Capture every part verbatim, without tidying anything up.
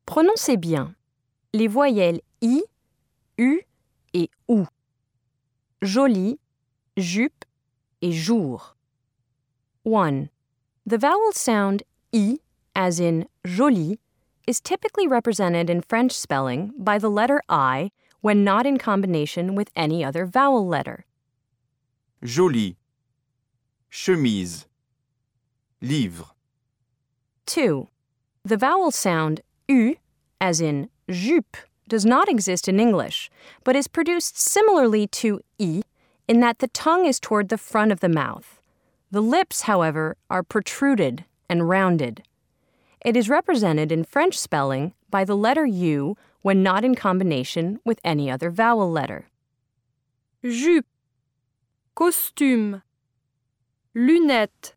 Prononcez bien les voyelles I, U et OU. Joli, jupe et jour. one. The vowel sound I, as in joli, is typically represented in French spelling by the letter I when not in combination with any other vowel letter. Joli, chemise, livre. two. The vowel sound U, as in jupe, does not exist in English, but is produced similarly to I in that the tongue is toward the front of the mouth. The lips, however, are protruded and rounded. It is represented in French spelling by the letter U when not in combination with any other vowel letter. Jupe, costume, lunettes.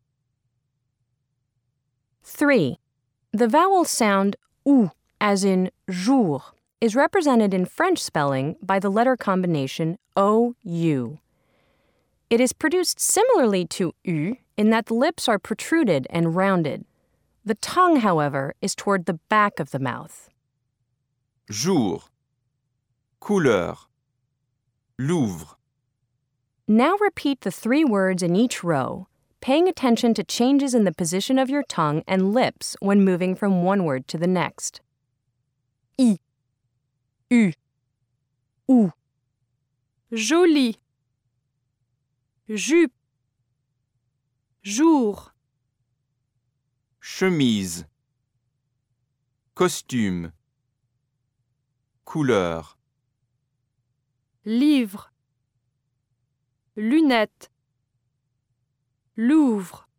three. The vowel sound OU, as in jour, is represented in French spelling by the letter combination O U. It is produced similarly to U in that the lips are protruded and rounded. The tongue, however, is toward the back of the mouth. Jour, couleur, Louvre. Now repeat the three words in each row, paying attention to changes in the position of your tongue and lips when moving from one word to the next. I, U, OU. Joli, jupe, jour. Chemise, costume, couleur. Livre, lunettes, Louvre.